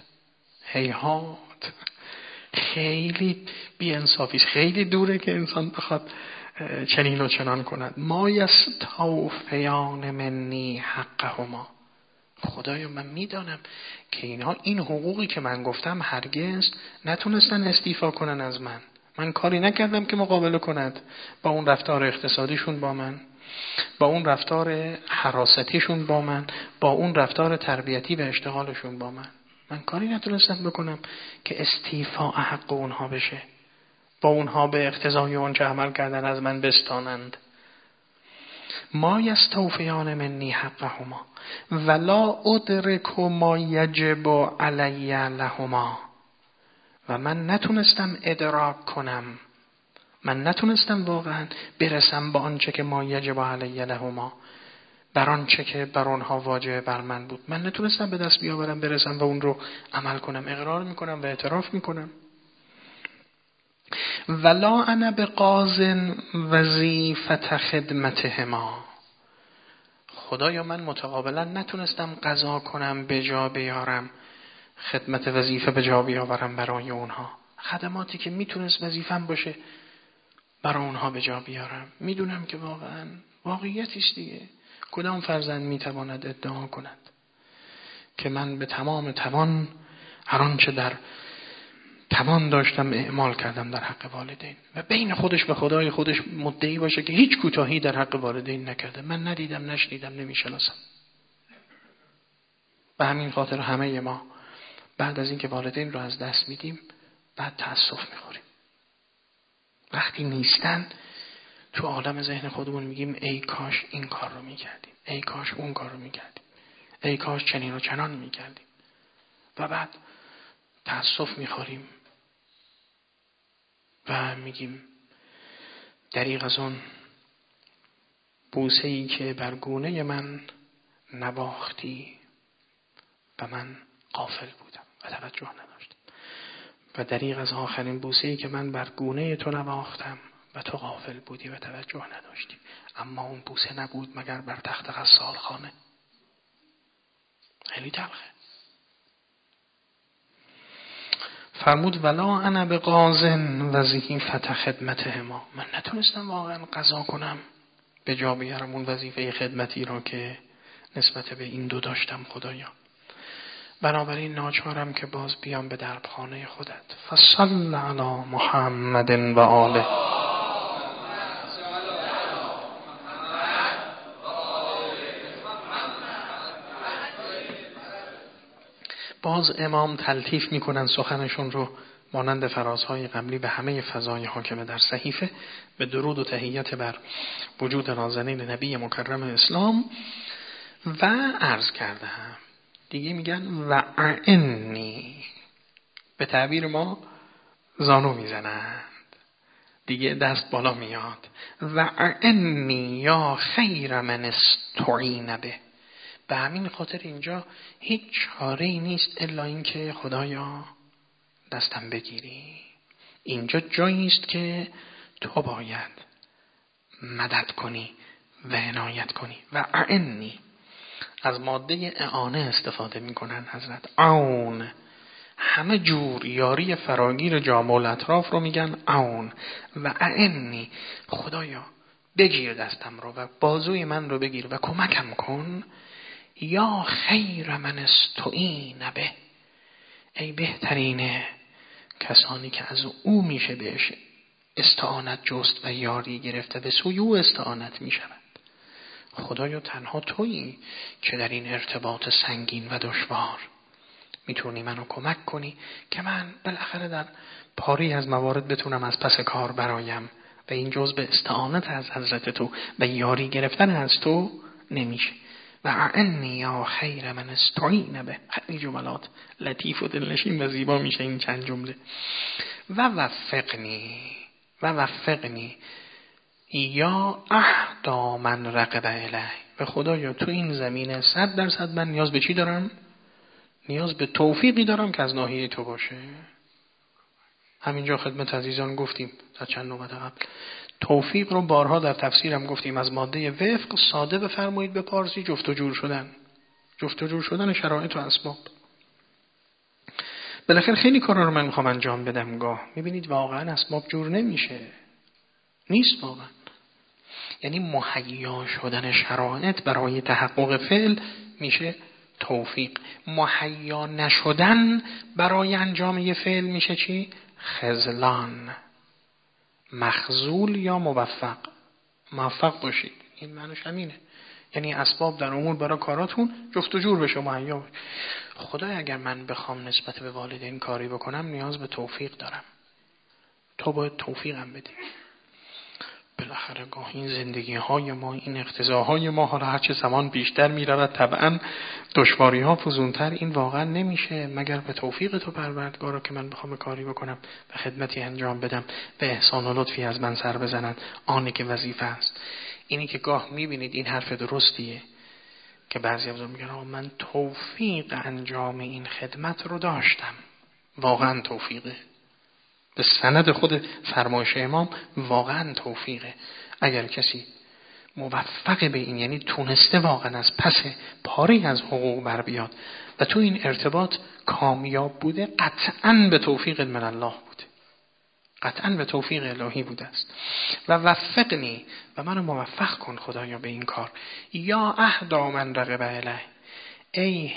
خیلی بی‌انصافی، خیلی دوره که انسان بخواد چنین و چنان کند. ما یستوفیان منی حقهما. خدایا من میدانم که اینها این حقوقی که من گفتم هرگز نتونستن استیفا کنن از من. من کاری نکردم که مقابله کند با اون رفتار اقتصادیشون با من، با اون رفتار حراستیشون با من، با اون رفتار تربیتی و اشتغالشون با من. من کاری نتونستم بکنم که استیفاء حق اونها بشه، با اونها به اقتضای اون چه عمل کردن از من بستانند. ما یستوفیان منی حقهما ولا ادرک ما یجب علی لهما. و من نتونستم ادراک کنم، من نتونستم واقعا برسم با آنچه که ما یجب علی لهما، بر آنچه که بر آنها واجب بر من بود. من نتونستم به دست بیاورم برسم و اون رو عمل کنم. اقرار میکنم و اعتراف میکنم ولا انا بقاض وظیفة خدمتهما. خدایا من متقابلا نتونستم قضا کنم، به جا بیارم، خدمت وظیفه به جا بیاورم برای اونها. خدماتی که میتونست وظیفم باشه برای اونها به جا بیارم. میدونم که واقعا واقعیتی است دیگه. کدام فرزند میتواند ادعا کند که من به تمام توان هر آنچه در توان داشتم اعمال کردم در حق والدین، و بین خودش به خدای خودش مدعی باشه که هیچ کوتاهی در حق والدین نکرده. من ندیدم، نشنیدم، نمیشناسم. به همین خاطر همه ما بعد از اینکه والدین رو از دست میدیم بعد تأسف میخوریم. وقتی نیستن تو عالم ذهن خودمون میگیم ای کاش این کار رو میکردیم، ای کاش اون کار رو میکردیم، ای کاش چنین و چنان میکردیم، و بعد تأسف میخوریم و میگیم دریغ از اون بوسه‌ای که بر گونه من نواختی و من غافل بودم و توجه نداشتم، و دریغ از آخرین بوسه‌ای که من بر گونه تو نواختم و تو غافل بودی و توجه نداشتی. اما اون بوسه نبود مگر بر تخت غسالخانه. خیلی تلخه. فرمود ولا انا بقاض وظیفة خدمتهما. من نتونستم واقعا قضا کنم، به جا بیارم اون وظیفه خدمتی را که نسبت به این دو داشتم خدایا. بنابراین ناچارم که باز بیام به دربخانه خودت. فصل علی محمد و آله. باز امام تلطیف میکنن سخنشون رو مانند فرازهای قبلی به همه فضای حاکمه در صحیفه، به درود و تحیت بر وجود نازنین نبی مکرم اسلام، و عرض کردم دیگه میگن و عنی، به تعبیر ما زانو میزنند دیگه، دست بالا میاد. و عنی یا خیر من استعین به. به همین خاطر اینجا هیچ چاره‌ای نیست الا اینکه خدایا دستم بگیری. اینجا جایی است که تو باید مدد کنی و عنایت کنی. و اعنی از ماده اعانه استفاده میکنن حضرت. عون، همه جور یاری فراگیر جامع الاطراف رو میگن عون. و اعنی، خدایا بگیر دستم رو و بازوی من رو بگیر و کمکم کن. یا خیر من استعین به، ای بهترین کسانی که از او میشه بهش استعانت جست و یاری گرفته، به سوی او استعانت میشود. خدایا تنها تویی که در این ارتباط سنگین و دشوار میتونی منو کمک کنی که من بالاخره در پاری از موارد بتونم از پس کار برایم، و این جز به استعانت از حضرت تو و یاری گرفتن از تو نمیشه. و اعنی یا خیر من استعین به. خیلی جملات لطیف و دلنشین و زیبا میشه این چند جمله. و وفقنی یا اهدا من رغب الیه. به خدایا تو این زمینه 100% من نیاز به چی دارم؟ نیاز به توفیقی دارم که از ناحیه تو باشه. همینجا خدمت عزیزان گفتیم تا چند نوبت قبل، توفیق رو بارها در تفسیرم گفتیم از ماده وفق ساده بفرمایید به پارسی جفت و جور شدن، جفت و جور شدن شرایط و اسباب. بالاخره خیلی کارا رو من میخوام انجام بدم، گاه میبینید واقعا اسباب جور نمیشه، نیست واقعا. یعنی مهیا شدن شرایط برای تحقق فعل میشه توفیق، مهیا نشدن برای انجام یه فعل میشه چی؟ خذلان. مخذول یا موفق. موفق باشید، این معنیش همینه، یعنی اسباب در امور برای کاراتون جفت و جور بشه، مهیا بشه. خدای اگر من بخوام نسبت به والدین کاری بکنم نیاز به توفیق دارم، تو باید توفیقم بدی. بالاخره گاه این زندگی های ما، این اقتضاهای ما، حالا هرچه زمان بیشتر می رود طبعا دشواری ها فزونتر، این واقعا نمیشه مگر به توفیق تو پروردگارا که من بخوام کاری بکنم و خدمتی انجام بدم به احسان و لطفی از من سر بزنند، آنی که وظیفه است. اینی که گاه می بینید این حرف درستیه که بعضی از میگن من توفیق انجام این خدمت رو داشتم، واقعا توفیقه، به سند خود فرمایش امام واقعا توفیقه. اگر کسی موفق به این، یعنی تونسته واقعا از پس پاری از حقوق بر بیاد و تو این ارتباط کامیاب بوده، قطعاً به توفیق من الله بوده، قطعاً به توفیق الهی بوده است. و وفقنی، و منو موفق کن خدایا به این کار. یا اهدا من رغب الیه، ای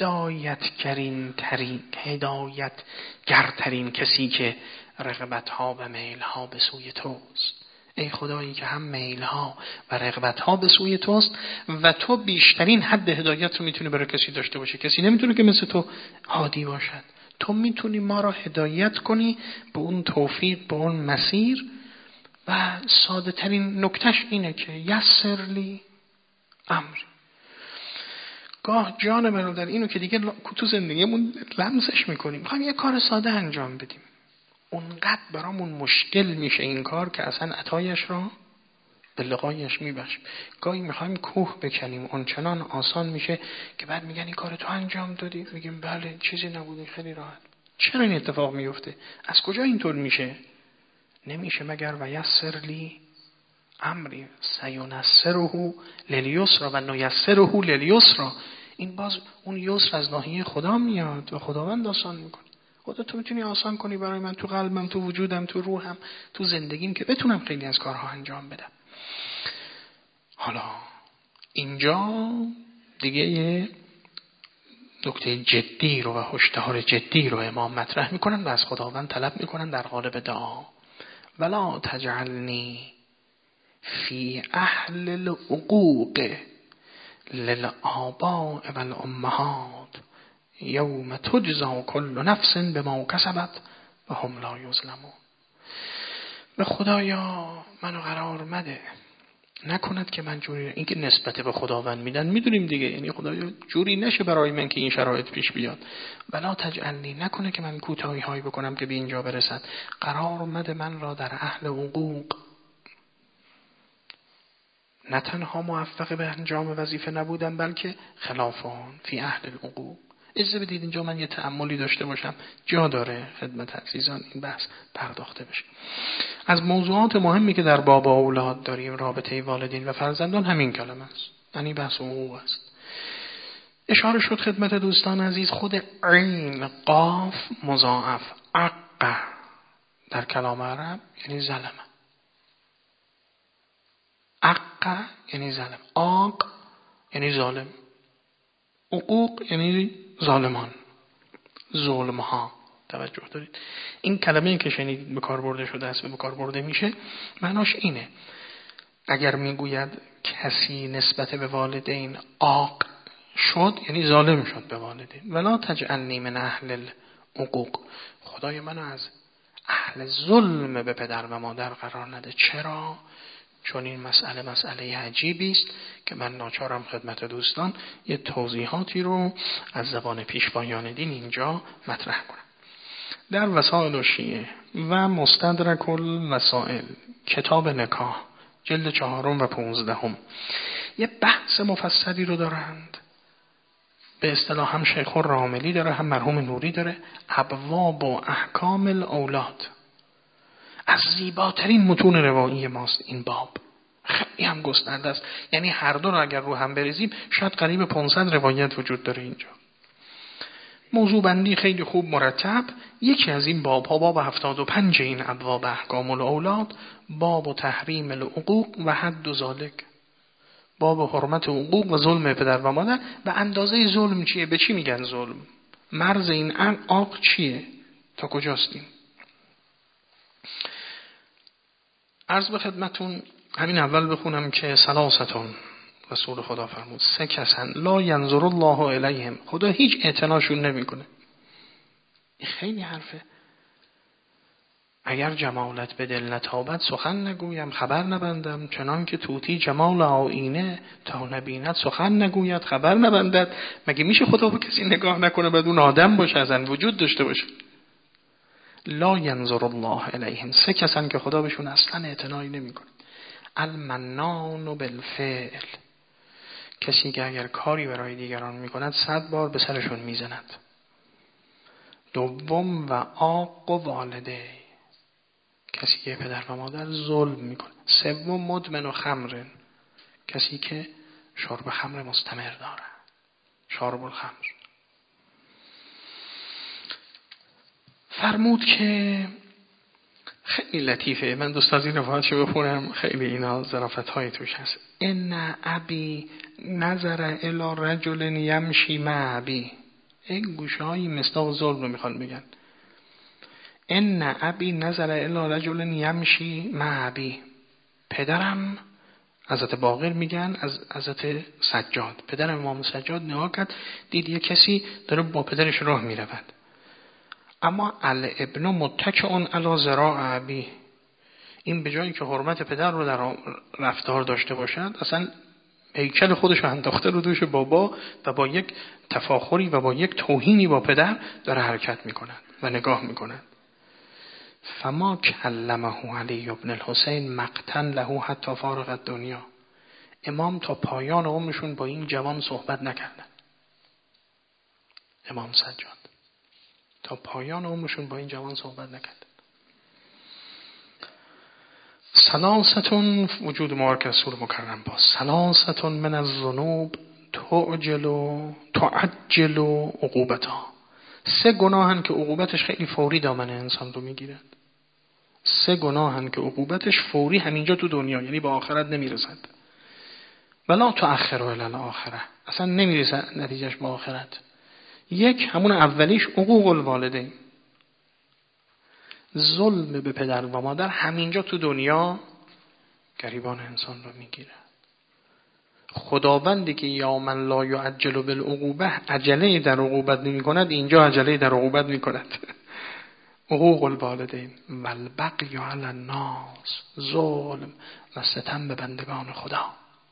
هدایتگرترین کسی که رغبت ها و میل ها به سوی توست. ای خدایی که هم میل ها و رغبت ها به سوی توست و تو بیشترین حد هدایت رو میتونی برای کسی داشته باشه. کسی نمیتونه که مثل تو هادی باشد. تو میتونی ما را هدایت کنی به اون توفیق، به اون مسیر. و ساده ترین نکتش اینه که یسر لی امری. گاه جان برادر اینو که دیگه تو زندگیمون لمسش میکنیم، میخوایم یه کار ساده انجام بدیم، اونقدر برامون مشکل میشه این کار که اصلا عطایش را به لقایش میبخشیم. گاهی میخوایم کوه بکنیم، اون چنان آسان میشه که بعد میگن این کار تو انجام دادی، میگیم بله چیزی نبوده، خیلی راحت. چرا این اتفاق میفته؟ از کجا اینطور میشه؟ نمیشه مگر و یسر لی امری سینسره للیسرا و نیسره للیسرا. این باز اون یسر از ناحیه خدا میاد و خداوند آسان میکنه. خدا تو میتونی آسان کنی برای من، تو قلبم، تو وجودم، تو روحم، تو زندگیم، که بتونم خیلی از کارها انجام بدم. حالا اینجا دیگه یه نکته جدی رو و هشدار جدی رو امام مطرح میکنن و از خداوند طلب میکنن در قالب دعا: ولا تجعلنی فی اهل العقوق للآباء والامهات یوم تجزا کل نفس بما کسبت و هم لا یظلمون. به خدایا منو قرار مده، نکند که من جوری، این که نسبت به خداوند میدن میدونیم دیگه، یعنی خدایا جوری نشه برای من که این شرایط پیش بیاد. ولا تجعلنی، نکنه که من کوتاهی هایی بکنم که به اینجا برسد. قرار مده من را در اهل حقوق، نه تنها موفق به انجام وظیفه نبودم بلکه خلاف آن فی اهل الحقوق. اجازه بدید اینجا من یه تأملی داشته باشم، جا داره خدمت عزیزان این بحث پرداخته بشه. از موضوعات مهمی که در باب اولاد داریم، رابطه والدین و فرزندان، همین کلمه است، یعنی بحث حقوق است. اشاره شد خدمت دوستان عزیز، خود عین قاف مضاعف عق در کلام عرب یعنی ظلم. عق یعنی ظلم، عاق یعنی ظالم، عقوق یعنی ظالمان، ظلمها. توجه دارید؟ این کلمه‌ای که شنید به کار برده شده است و به کار برده میشه، معناش اینه: اگر میگوید کسی نسبت به والدین عاق شد، یعنی ظالم شد به والدین. ولا تجعلنی من اهل العقوق، خدای منو از اهل ظلم به پدر و مادر قرار نده. چرا؟ چون این مسئله عجیبی است که من ناچارم خدمت دوستان یه توضیحاتی رو از زبان پیشوایان دین اینجا مطرح کنم. در وسائل الشیعه و مستدرک الوسائل، کتاب نکاح، جلد 4 و 15 یه بحث مفصلی رو دارند. به اصطلاح هم شیخ الراملی داره، هم مرحوم نوری داره. ابواب و احکام الاولاد، از زیباترین متون روایی ماست این باب. خیلی هم گسترده است، یعنی هر دو رو اگر رو هم بریزیم شاید قریب 500 روایت وجود داره اینجا. موضوع بندی خیلی خوب مرتب. یکی از این باب ها، باب 75 این ابواب احکام الاولاد، باب تحریم العقوق و حد ذالک، باب حرمت حقوق و ظلم پدر و مادر و اندازه ظلم چیه، به چی میگن ظلم، مرز این عاق چیه، تا کجاستیم. عرض به خدمتون همین اول بخونم که ثلاثتون، رسول خدا فرمود 3 کسن لا ینظر الله الیهم، خدا هیچ اعتناشون نمیکنه. این خیلی حرفه. اگر جمالت به دل نتابد سخن نگویم خبر نبندم، چنان که طوطی جمال آینه تا نبیند سخن نگوید خبر نبندد. مگه میشه خدا به کسی نگاه نکنه بعد اون آدم باشه، اصلا وجود داشته باشه؟ لا ینظر الله الیهم، 3 کسن که خدا بهشون اصلا اعتنایی نمیکنه. المنان بالفعل، کسی که اگر کاری برای دیگران میکند 100 بار به سرشون میزند. دوم و عاق و والده، کسی که پدر و مادر ظلم میکنه. سوم مدمن و خمر، کسی که شرب خمر مستمر داره، شارب الخمر. فرمود که خیلی لطیفه، من دوست از این روایتشو بخونم، خیلی اینا ظرافت‌های توش هست. ان ابی نظر الی رجل یمشی مع ابی. این گوشه‌های مصداق ظلم رو میخوان بگن. ان ابی نظر الی رجل یمشی مع ابی. پدرم، حضرت باقر میگن از حضرت سجاد، پدر امام سجاد نگاه کرد دید یه کسی داره با پدرش راه میرود، اما الابن متکئ علی ذراع ابی. این به جایی که حرمت پدر رو در رفتار داشته باشد، اصلا هیکل خودش رو انداخته رو دوش بابا و با یک تفاخری و با یک توهینی با پدر داره حرکت میکند و نگاه میکند. فما کلمه علی ابن الحسین مقتا له حتی فارغ الدنیا. امام تا پایان عمرشون با این جوان صحبت نکردن. امام سجاد تا پایان عمرشون با این جوان صحبت نکردن. سلاستون وجود مبارک رسول مکرم با سلاستون من الذنوب تعجل عقوبتها. 3 گناهن که عقوبتش خیلی فوری دامن انسان رو میگیرد. 3 گناهن که عقوبتش فوری همینجا تو دنیا، یعنی به آخرت نمیرسد. ولا تؤخر الی الاخره، اصلا نمیرسه نتیجهش به آخرت. 1 همون اولیش عقوق الوالدین، ظلم به پدر و مادر همینجا تو دنیا گریبان انسان رو میگیره. خداوندی که یا من لا یعجل بالعقوبه، عجله در عقوبت نمی کند، اینجا عجله در عقوبت می کند. عقوق الوالدین و البغی علی الناس، ظلم و ستم به بندگان خدا.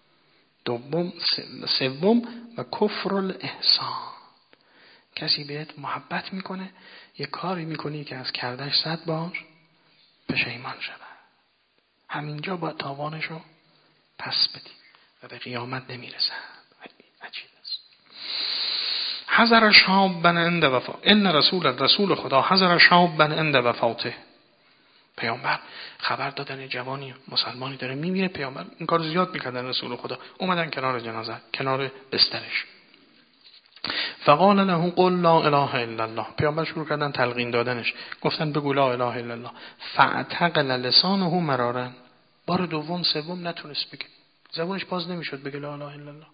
سوم و کفر الاحسان، کسی بهت محبت میکنه، یه کاری میکنی که از کردش 100 بار پشیمان شود، همینجا با تاوانشو پس بدی و به قیامت نمیرسه. عجیب است. حذر شابا عند وفاته، ان رسول خدا حذر شابا عند وفاته. پیامبر خبر دادن جوانی مسلمانی داره میمیره، پیامبر این کار زیاد میکردن. رسول خدا اومدن کنار جنازه، کنار بسترش، فقال له قل لا اله الا الله. پیامبر شروع کردن تلقین دادنش، گفتن بگو لا اله الا الله. فاعتقل لسانه مرارا. بار دوم سوم نتونست بگه، زبانش باز نمیشد بگه لا اله الا الله.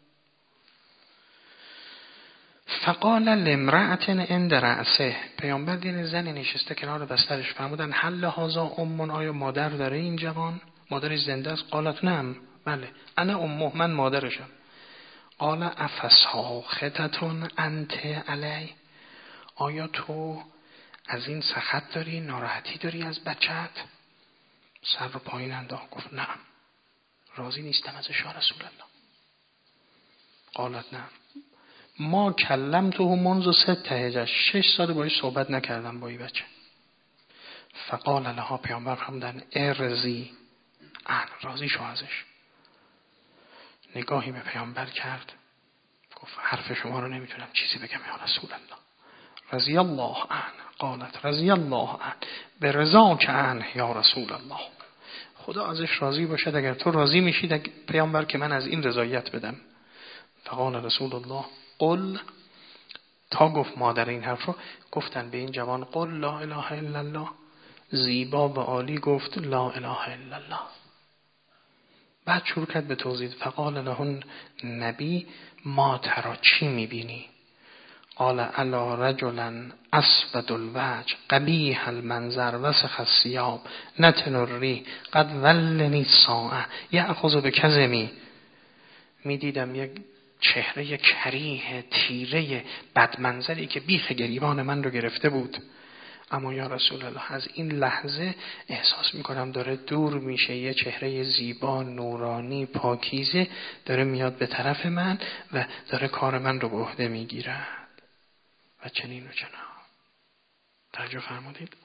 فقال لامرأة عند رأسه. پیامبر دین زنی نشسته کنار بسترش، فرمودن هل هذا ام، آیا مادر داره این جوان؟ مادرش زنده است؟ قالت نعم، بله انا امه، من مادرشم. قال افساختتون انت علی، آیا تو از این سخط داری، ناراحتی داری از بچت؟ سر رو پایین انداخت، گفت نعم، راضی نیستم ازش یا رسول الله. قالت نعم ما کلمته منذ 6 سال باهاش صحبت نکردم با این بچه. فقال لها، پیامبر فرمودن ارضی ان، راضی شو ازش. نگاهی به پیامبر کرد، گفت حرف شما رو نمیتونم چیزی بگم یا رسول الله. رضی الله عنه. قالت رضی الله عنه به رضا که عنه یا رسول الله. خدا ازش راضی باشد، اگر تو راضی میشید پیامبر که من از این رضایت بدم. فقال رسول الله قل، تا گفت مادر این حرف رو، گفتن به این جوان قل لا اله الا الله. زیبا و عالی گفت لا اله الا الله. بعد شروع کرد به توضیح. فقال لهن نبی ما ترا، چی میبینی؟ قال الا رجلا اسود الوجه قبیح المنظر وسخ الثياب نتن الريح قد ولني ساعه یأخذ بکظمی. میدیدم یک چهره کریه تیره بدمنظری که بیخ گریبان من رو گرفته بود، اما یا رسول الله از این لحظه احساس میکنم داره دور میشه، یه چهره زیبا نورانی پاکیزه داره میاد به طرف من و داره کار من رو به عهده میگیرد و چنین و چنان. توجه فرمودید؟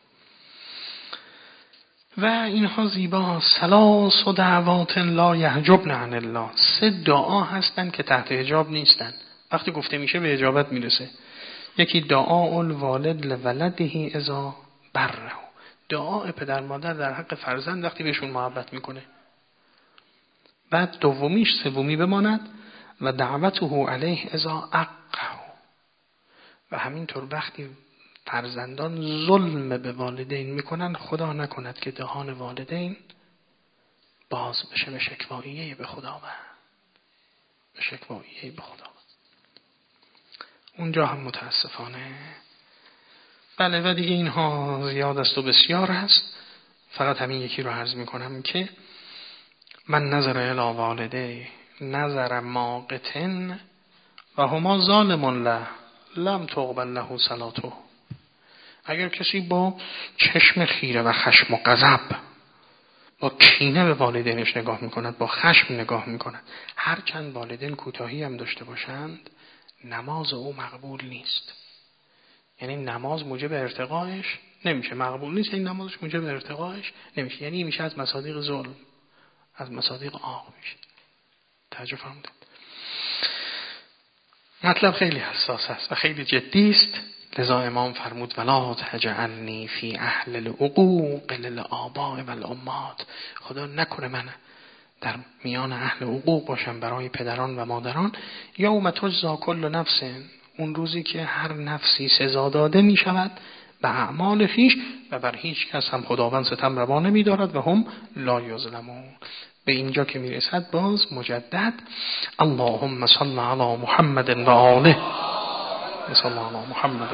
و اینها زیبا. ثلاث و دعوات لا یحجبن عن الله، 3 دعا هستن که تحت حجاب نیستن، وقتی گفته میشه به اجابت میرسه. یکی دعا الوالد لولده اذا بره، دعای پدر مادر در حق فرزند وقتی بهشون محبت میکنه. بعد دومیش سومی بماند و دعوته علیه اذا عقه، و همینطور وقتی فرزندان ظلم به والدین میکنن خدا نکند که دهان والدین باز بشه به شکواییه به خداوند، به شکواییه به خداوند. اونجا هم متاسفانه بله و دیگه اینها زیاد است و بسیار است. فقط همین یکی رو عرض میکنم که من نظر الی والده نظر ماقتن و هما ظالم له لم تقبل له صلاته. اگر کسی با چشم خیره و خشم و غضب با کینه به والدینش نگاه میکند، با خشم نگاه میکند، هر چند والدین کوتاهی هم داشته باشند، نماز او مقبول نیست. یعنی نماز موجب ارتقایش نمیشه، مقبول نیست، این نمازش موجب ارتقایش نمیشه، یعنی میشه از مصادیق ظلم، از مصادیق عاق میشه. توجه فرمودید؟ مطلب خیلی حساس است و خیلی جدی است. لذا امام فرمود ولا تجعلنی فی اهل العقوق للآباء والامهات. خدا نکنه من در میان اهل حقوق باشم برای پدران و مادران. یوم تجزا کل نفس، اون روزی که هر نفسی سزا داده می شود به اعمال خویش و بر هیچ کس هم خداوند ستم روا نمی دارد و هم لا یظلمون. به اینجا که می رسد باز مجدد اللهم صل علی محمد و آله، صل علی محمد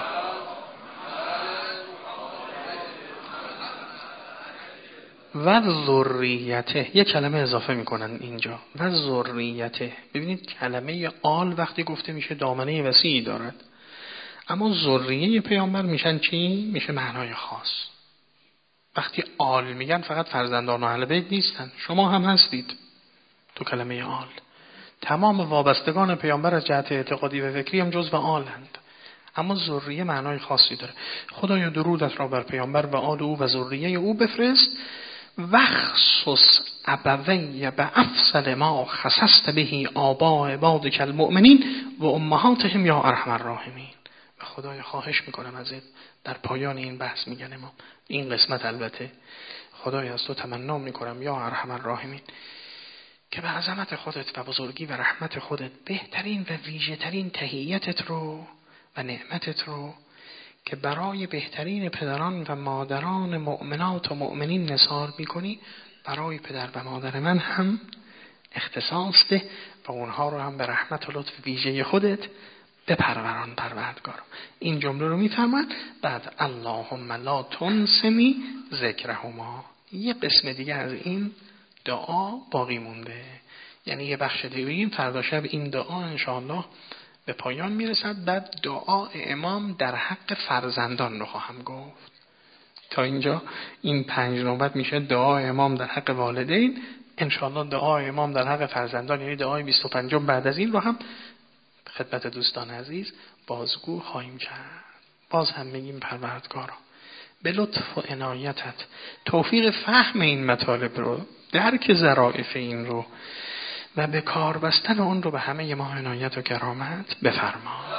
و ذریته. یک کلمه اضافه میکنن اینجا و ذریته. ببینید کلمه آل وقتی گفته میشه دامنه وسیعی دارد، اما ذریه پیامبر میشن چی؟ میشه معنای خاص. وقتی آل میگن فقط فرزندان و اهل بیت نیستن، شما هم هستید تو کلمه آل. تمام وابستگان پیامبر از جهت اعتقادی و فکری هم جزو آلند، اما ذریه معنای خاصی داره. خدایا درودت را بر پیامبر و آل او و ذریه او بفرست وخصص ابوی به افضل ما خصصت به آباء عبادک المؤمنین و امهاتهم یا ارحم الراحمین. و خدای خواهش میکنم ازت در پایان این بحث میگن امام، این قسمت البته، خدای از تو تمنا میکنم یا ارحم الراحمین که به عظمت خودت و بزرگی و رحمت خودت بهترین و ویژه ترین تحییتت رو و نعمتت رو که برای بهترین پدران و مادران مؤمنات و مؤمنین نثار میکنی برای پدر و مادر من هم اختصاص ده و اونها رو هم به رحمت و لطف ویژه خودت بپروران پروردگارم. این جمله رو میفرماد. بعد اللهم لا تنسنی ذکرهما. یه قسم دیگه از این دعا باقی مونده، یعنی یه بخش دیگه بگیم فردا شب این دعا انشاءالله به پایان میرسد. بعد دعا امام در حق فرزندان رو خواهم گفت. تا اینجا این 5 نوبت میشه دعا امام در حق والدین، انشاءالله دعا امام در حق فرزندان یعنی دعای 25 بعد از این رو هم خدمت دوستان عزیز بازگو خواهیم کرد. باز هم میگیم پروردگارا به لطف و عنایتت توفیق فهم این مطالب رو، درک ظرافت این رو و به کار بستن اون رو به همه ما عنایت و کرامت بفرما.